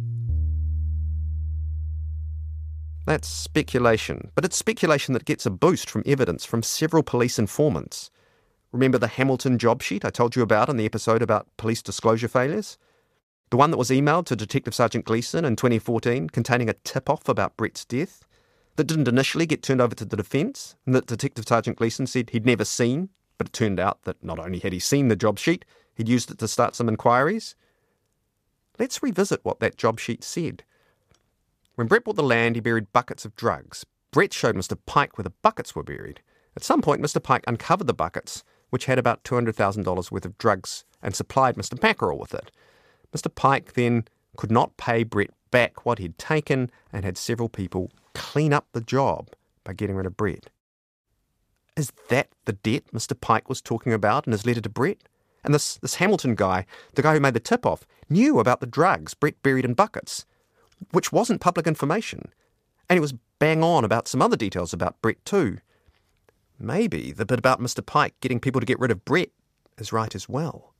That's speculation, but it's speculation that gets a boost from evidence from several police informants. Remember the Hamilton job sheet I told you about in the episode about police disclosure failures? The one that was emailed to Detective Sergeant Gleeson in 2014 containing a tip-off about Brett's death that didn't initially get turned over to the defence and that Detective Sergeant Gleeson said he'd never seen, but it turned out that not only had he seen the job sheet, he'd used it to start some inquiries. Let's revisit what that job sheet said. When Brett bought the land, he buried buckets of drugs. Brett showed Mr. Pike where the buckets were buried. At some point, Mr. Pike uncovered the buckets, which had about $200,000 worth of drugs, and supplied Mr. Mackerel with it. Mr. Pike then could not pay Brett back what he'd taken and had several people clean up the job by getting rid of Brett. Is that the debt Mr. Pike was talking about in his letter to Brett? And this Hamilton guy, the guy who made the tip-off, knew about the drugs Brett buried in buckets, which wasn't public information. And he was bang on about some other details about Brett too. Maybe the bit about Mr. Pike getting people to get rid of Brett is right as well.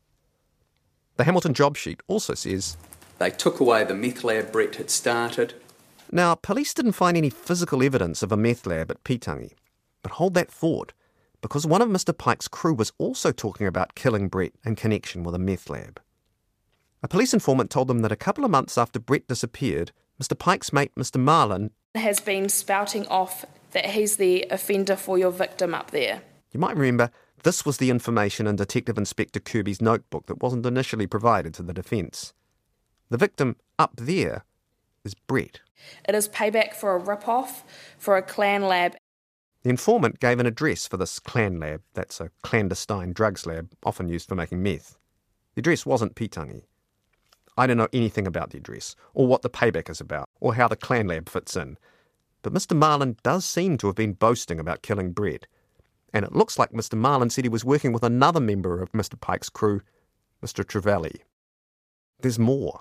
The Hamilton job sheet also says, They took away the meth lab Brett had started. Now, police didn't find any physical evidence of a meth lab at Pitangi. But hold that thought, because one of Mr. Pike's crew was also talking about killing Brett in connection with a meth lab. A police informant told them that a couple of months after Brett disappeared, Mr. Pike's mate, Mr. Marlin, has been spouting off that he's the offender for your victim up there. You might remember this was the information in Detective Inspector Kirby's notebook that wasn't initially provided to the defence. The victim up there is Brett. It is payback for a rip-off for a clan lab. The informant gave an address for this clan lab, that's a clandestine drugs lab, often used for making meth. The address wasn't Pitangi. I don't know anything about the address, or what the payback is about, or how the clan lab fits in. But Mr. Marlin does seem to have been boasting about killing Brett. And it looks like Mr. Marlin said he was working with another member of Mr. Pike's crew, Mr. Trevally. There's more.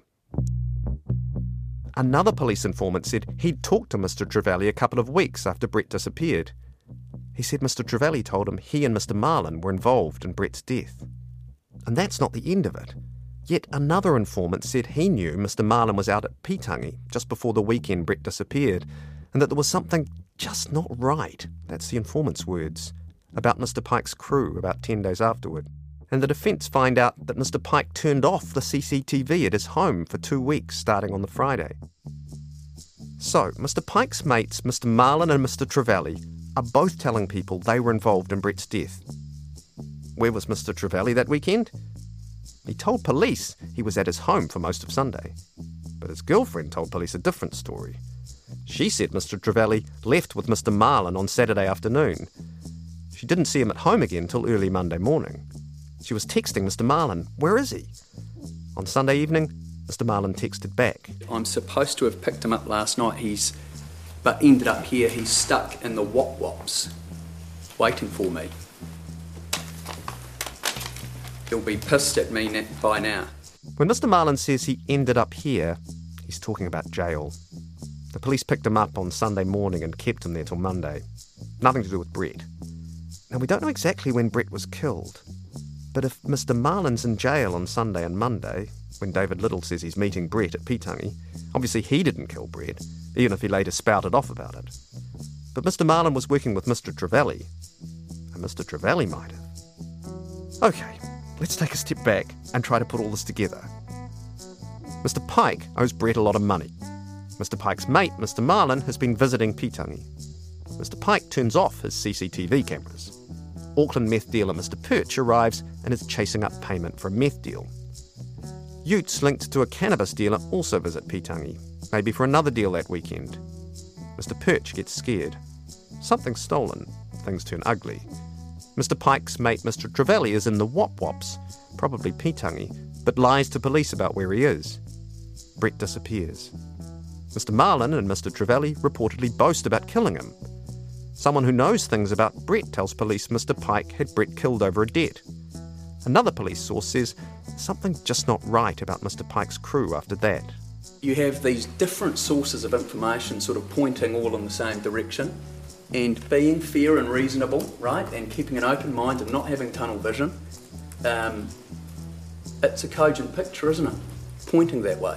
Another police informant said he'd talked to Mr. Trevally a couple of weeks after Brett disappeared. He said Mr. Trevally told him he and Mr. Marlin were involved in Brett's death. And that's not the end of it. Yet another informant said he knew Mr. Marlin was out at Pitangi just before the weekend Brett disappeared, and that there was something just not right, that's the informant's words, about Mr. Pike's crew about 10 days afterward. And the defence find out that Mr. Pike turned off the CCTV at his home for 2 weeks starting on the Friday. So, Mr. Pike's mates, Mr. Marlin and Mr. Trevally, are both telling people they were involved in Brett's death. Where was Mr. Trevally that weekend? He told police he was at his home for most of Sunday. But his girlfriend told police a different story. She said Mr. Trevally left with Mr. Marlin on Saturday afternoon. She didn't see him at home again till early Monday morning. She was texting Mr. Marlin, "Where is he?" On Sunday evening, Mr. Marlin texted back, I'm supposed to have picked him up last night, but ended up here, he's stuck in the wop-wops, waiting for me. He'll be pissed at me by now. When Mr. Marlin says he ended up here, he's talking about jail. The police picked him up on Sunday morning and kept him there till Monday. Nothing to do with Brett. Now, we don't know exactly when Brett was killed, but if Mr. Marlin's in jail on Sunday and Monday, when David Little says he's meeting Brett at Pitangi, obviously he didn't kill Brett, even if he later spouted off about it. But Mr. Marlin was working with Mr. Trevelli, and Mr. Trevelli might have. OK, let's take a step back and try to put all this together. Mr. Pike owes Brett a lot of money. Mr. Pike's mate, Mr. Marlin, has been visiting Pitangi. Mr. Pike turns off his CCTV cameras. Auckland meth dealer Mr. Perch arrives and is chasing up payment for a meth deal. Utes linked to a cannabis dealer also visit Pitangi, maybe for another deal that weekend. Mr. Perch gets scared. Something's stolen. Things turn ugly. Mr. Pike's mate Mr. Trevelli is in the Wop Wops, probably Pitangi, but lies to police about where he is. Brett disappears. Mr. Marlin and Mr. Trevelli reportedly boast about killing him. Someone who knows things about Brett tells police Mr. Pike had Brett killed over a debt. Another police source says something's just not right about Mr. Pike's crew after that. You have these different sources of information sort of pointing all in the same direction, and being fair and reasonable, right, and keeping an open mind and not having tunnel vision. It's a cogent picture, isn't it? Pointing that way.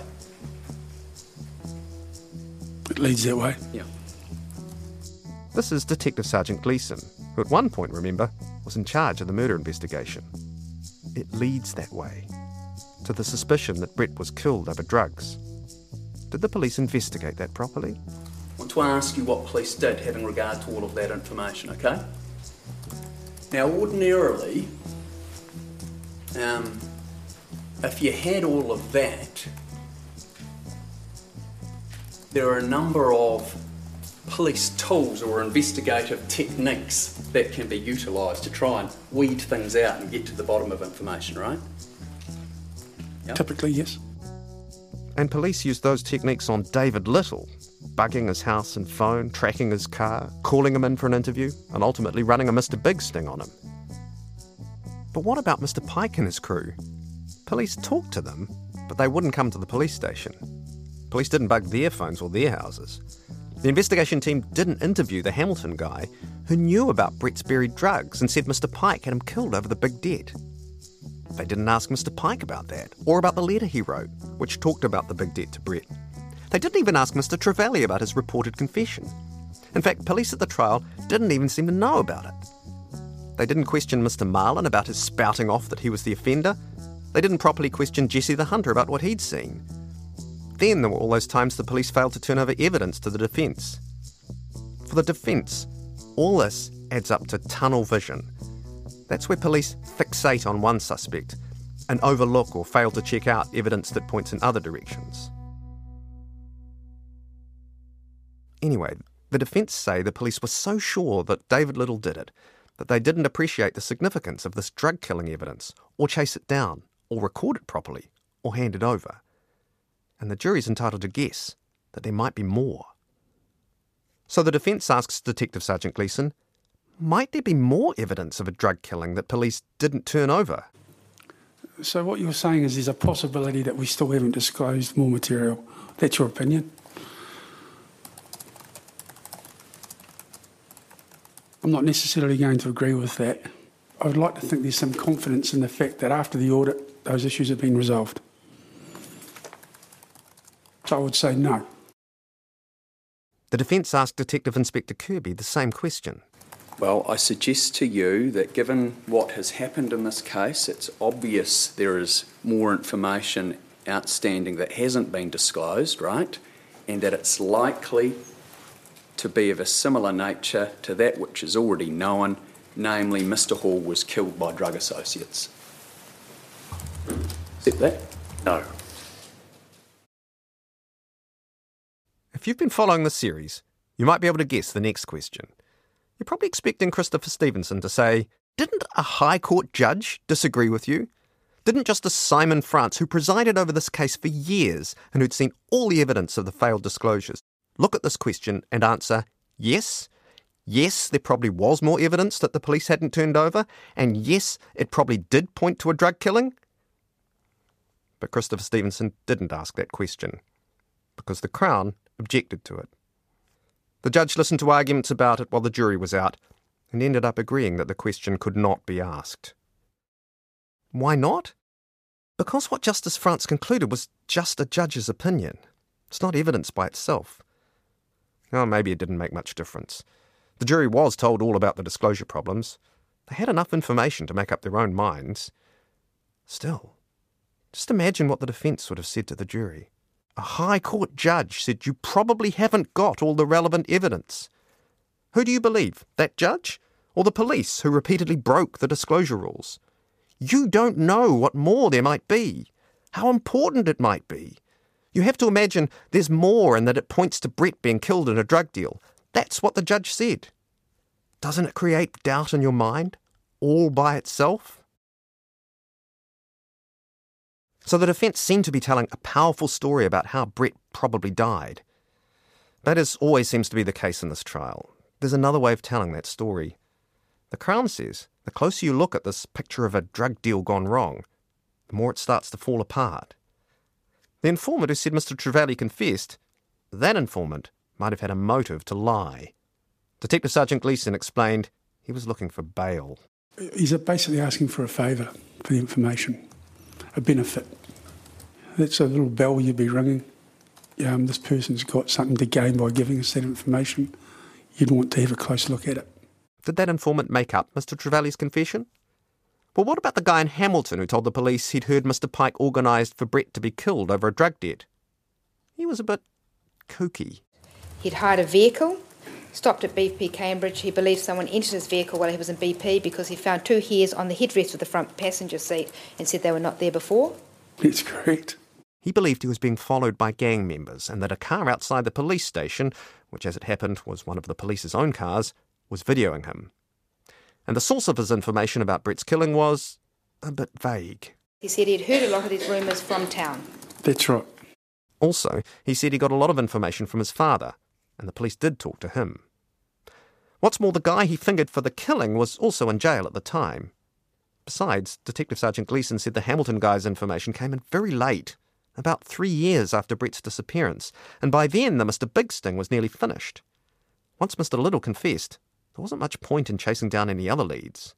It leads that way. Yeah. This is Detective Sergeant Gleeson, who at one point, remember, was in charge of the murder investigation. It leads that way, to the suspicion that Brett was killed over drugs. Did the police investigate that properly? I want to ask you what police did having regard to all of that information, okay? Now, ordinarily, if you had all of that, there are a number of police tools or investigative techniques that can be utilised to try and weed things out and get to the bottom of information, right? Yep. Typically, yes. And police used those techniques on David Little, bugging his house and phone, tracking his car, calling him in for an interview, and ultimately running a Mr. Big sting on him. But what about Mr. Pike and his crew? Police talked to them, but they wouldn't come to the police station. Police didn't bug their phones or their houses. The investigation team didn't interview the Hamilton guy who knew about Brett's buried drugs and said Mr. Pike had him killed over the big debt. They didn't ask Mr. Pike about that, or about the letter he wrote, which talked about the big debt to Brett. They didn't even ask Mr. Trevelli about his reported confession. In fact, police at the trial didn't even seem to know about it. They didn't question Mr. Marlin about his spouting off that he was the offender. They didn't properly question Jesse the Hunter about what he'd seen. Then there were all those times the police failed to turn over evidence to the defence. For the defence, all this adds up to tunnel vision. That's where police fixate on one suspect and overlook or fail to check out evidence that points in other directions. Anyway, the defence say the police were so sure that David Little did it that they didn't appreciate the significance of this drug-killing evidence, or chase it down, or record it properly, or hand it over. And the jury's entitled to guess that there might be more. So the defence asks Detective Sergeant Gleeson, might there be more evidence of a drug killing that police didn't turn over? So what you're saying is there's a possibility that we still haven't disclosed more material. That's your opinion? I'm not necessarily going to agree with that. I would like to think there's some confidence in the fact that after the audit, those issues have been resolved. So I would say no. The defence asked Detective Inspector Kirby the same question. Well, I suggest to you that given what has happened in this case, it's obvious there is more information outstanding that hasn't been disclosed, right? And that it's likely to be of a similar nature to that which is already known, namely Mr. Hall was killed by drug associates. Accept that? No. If you've been following the series, you might be able to guess the next question. You're probably expecting Christopher Stevenson to say, didn't a High Court judge disagree with you? Didn't Justice Simon France, who presided over this case for years and who'd seen all the evidence of the failed disclosures, look at this question and answer yes, Yes, there probably was more evidence that the police hadn't turned over, and yes, it probably did point to a drug killing. But Christopher Stevenson didn't ask that question, because the Crown objected to it. The judge listened to arguments about it while the jury was out, and ended up agreeing that the question could not be asked. Why not? Because what Justice France concluded was just a judge's opinion. It's not evidence by itself. Oh, maybe it didn't make much difference. The jury was told all about the disclosure problems. They had enough information to make up their own minds. Still, just imagine what the defence would have said to the jury. A High Court judge said you probably haven't got all the relevant evidence. Who do you believe, that judge or the police who repeatedly broke the disclosure rules? You don't know what more there might be, how important it might be. You have to imagine there's more and that it points to Brett being killed in a drug deal. That's what the judge said. Doesn't it create doubt in your mind, all by itself? So the defence seemed to be telling a powerful story about how Brett probably died. That always seems to be the case in this trial. There's another way of telling that story. The Crown says the closer you look at this picture of a drug deal gone wrong, the more it starts to fall apart. The informant who said Mr. Trevally confessed, that informant might have had a motive to lie. Detective Sergeant Gleeson explained he was looking for bail. He's basically asking for a favour for the information, a benefit. That's a little bell you'd be ringing. This person's got something to gain by giving us that information. You'd want to have a close look at it. Did that informant make up Mr. Trevally's confession? Well, what about the guy in Hamilton who told the police he'd heard Mr. Pike organised for Brett to be killed over a drug debt? He was a bit kooky. He'd hired a vehicle, stopped at BP Cambridge. He believed someone entered his vehicle while he was in BP because he found 2 hairs on the headrest of the front passenger seat and said they were not there before. That's correct. He believed he was being followed by gang members and that a car outside the police station, which as it happened was one of the police's own cars, was videoing him. And the source of his information about Brett's killing was a bit vague. He said he'd heard a lot of these rumours from town. That's right. Also, he said he got a lot of information from his father, and the police did talk to him. What's more, the guy he fingered for the killing was also in jail at the time. Besides, Detective Sergeant Gleeson said the Hamilton guy's information came in very late, about 3 years after Brett's disappearance, and by then the Mr. Big Sting was nearly finished. Once Mr. Little confessed, there wasn't much point in chasing down any other leads.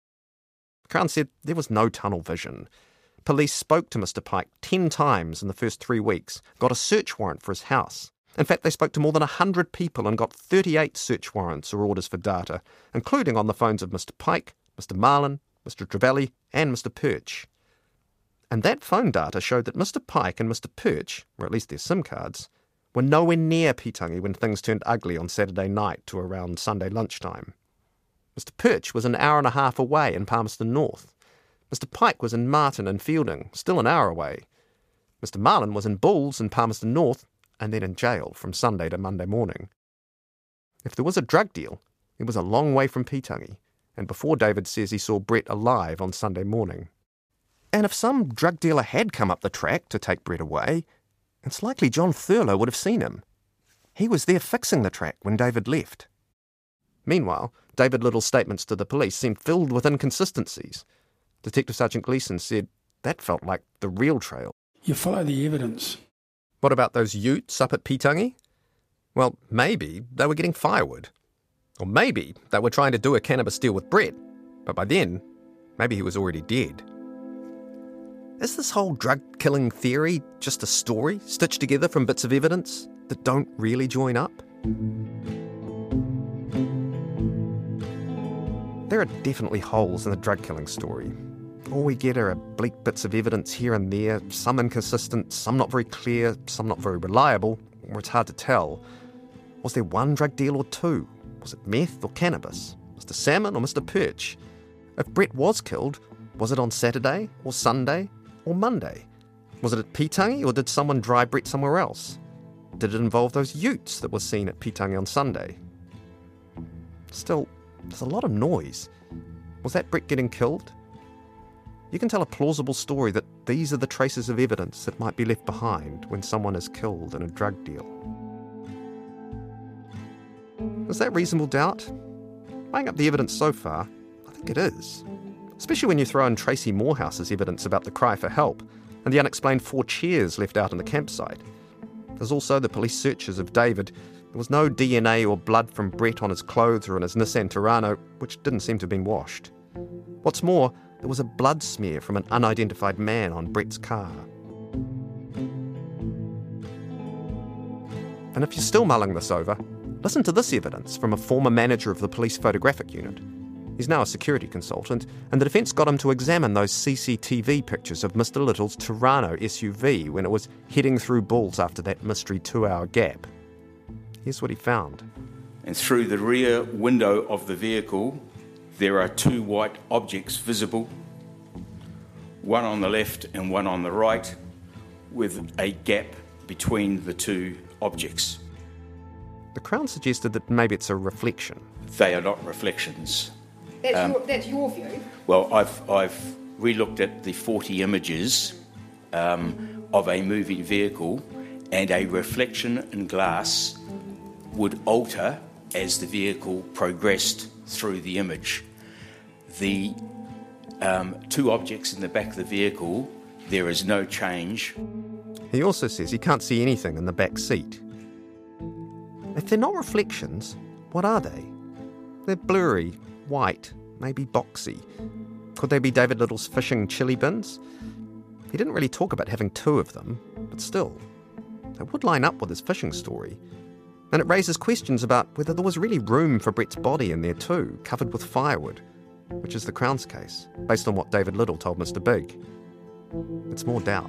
The Crown said there was no tunnel vision. Police spoke to Mr. Pike 10 times in the first 3 weeks, got a search warrant for his house. In fact, they spoke to more than 100 people and got 38 search warrants or orders for data, including on the phones of Mr. Pike, Mr. Marlin, Mr. Trevally and Mr. Perch. And that phone data showed that Mr. Pike and Mr. Perch, or at least their SIM cards, were nowhere near Pitangi when things turned ugly on Saturday night to around Sunday lunchtime. Mr. Perch was an hour and a half away in Palmerston North. Mr. Pike was in Martin and Fielding, still an hour away. Mr. Marlin was in Bulls in Palmerston North, and then in jail from Sunday to Monday morning. If there was a drug deal, it was a long way from Pitangi, and before David says he saw Brett alive on Sunday morning. And if some drug dealer had come up the track to take Brett away, it's likely John Thurlow would have seen him. He was there fixing the track when David left. Meanwhile, David Little's statements to the police seemed filled with inconsistencies. Detective Sergeant Gleeson said that felt like the real trail. You follow the evidence. What about those utes up at Pitangi? Well, maybe they were getting firewood. Or maybe they were trying to do a cannabis deal with Brett, but by then, maybe he was already dead. Is this whole drug-killing theory just a story stitched together from bits of evidence that don't really join up? There are definitely holes in the drug-killing story. All we get are oblique bits of evidence here and there, some inconsistent, some not very clear, some not very reliable, or it's hard to tell. Was there one drug deal or two? Was it meth or cannabis? Mr. Salmon or Mr. Perch? If Brett was killed, was it on Saturday or Sunday or Monday? Was it at Pitangi or did someone drive Brett somewhere else? Did it involve those utes that were seen at Pitangi on Sunday? Still, there's a lot of noise. Was that Brett getting killed? You can tell a plausible story that these are the traces of evidence that might be left behind when someone is killed in a drug deal. Is that reasonable doubt? Weighing up the evidence so far, I think it is. Especially when you throw in Tracy Morehouse's evidence about the cry for help and the unexplained 4 chairs left out in the campsite. There's also the police searches of David. There was no DNA or blood from Brett on his clothes or in his Nissan Terrano, which didn't seem to have been washed. What's more, there was a blood smear from an unidentified man on Brett's car. And if you're still mulling this over, listen to this evidence from a former manager of the police photographic unit. He's now a security consultant, and the defence got him to examine those CCTV pictures of Mr Little's Terrano SUV when it was heading through Bulls after that mystery 2-hour gap. Here's what he found. And through the rear window of the vehicle, there are 2 white objects visible, one on the left and one on the right, with a gap between the 2 objects. The Crown suggested that maybe it's a reflection. They are not reflections. That's your view? Well, I've re-looked at the 40 images of a moving vehicle, and a reflection in glass would alter as the vehicle progressed through the image. The 2 objects in the back of the vehicle, there is no change. He also says he can't see anything in the back seat. If they're not reflections, what are they? They're blurry, white, maybe boxy. Could they be David Little's fishing chili bins? He didn't really talk about having 2 of them, but still, they would line up with his fishing story. And it raises questions about whether there was really room for Brett's body in there too, covered with firewood, which is the Crown's case, based on what David Little told Mr Big. It's more doubt.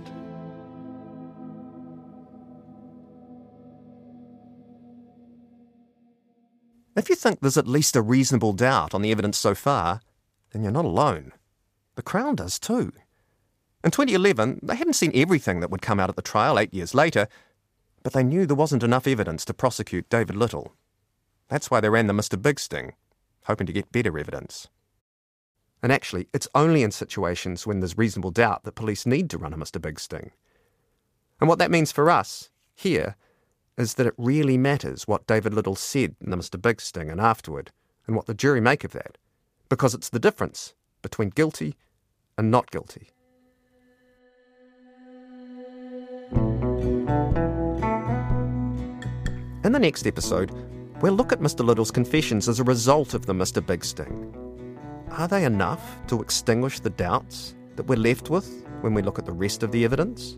If you think there's at least a reasonable doubt on the evidence so far, then you're not alone. The Crown does too. In 2011, they hadn't seen everything that would come out at the trial 8 years later, but they knew there wasn't enough evidence to prosecute David Little. That's why they ran the Mr Big sting, hoping to get better evidence. And actually, it's only in situations when there's reasonable doubt that police need to run a Mr Big sting. And what that means for us, here, is that it really matters what David Little said in the Mr Big sting and afterward, and what the jury make of that, because it's the difference between guilty and not guilty. In the next episode, we'll look at Mr Little's confessions as a result of the Mr Big sting. Are they enough to extinguish the doubts that we're left with when we look at the rest of the evidence?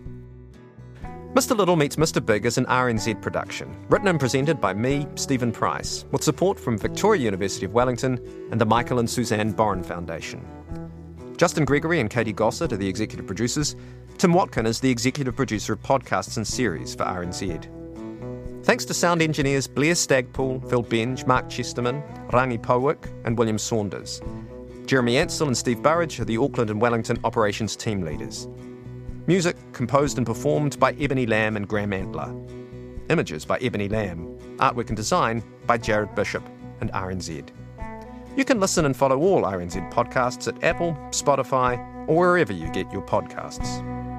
Mr Little Meets Mr Big is an RNZ production, written and presented by me, Stephen Price, with support from Victoria University of Wellington and the Michael and Suzanne Boren Foundation. Justin Gregory and Katie Gossett are the executive producers. Tim Watkin is the executive producer of podcasts and series for RNZ. Thanks to sound engineers Blair Stagpool, Phil Benge, Mark Chesterman, Rangi Powick and William Saunders. Jeremy Ansell and Steve Burridge are the Auckland and Wellington operations team leaders. Music composed and performed by Ebony Lamb and Graham Antler. Images by Ebony Lamb. Artwork and design by Jared Bishop and RNZ. You can listen and follow all RNZ podcasts at Apple, Spotify, or wherever you get your podcasts.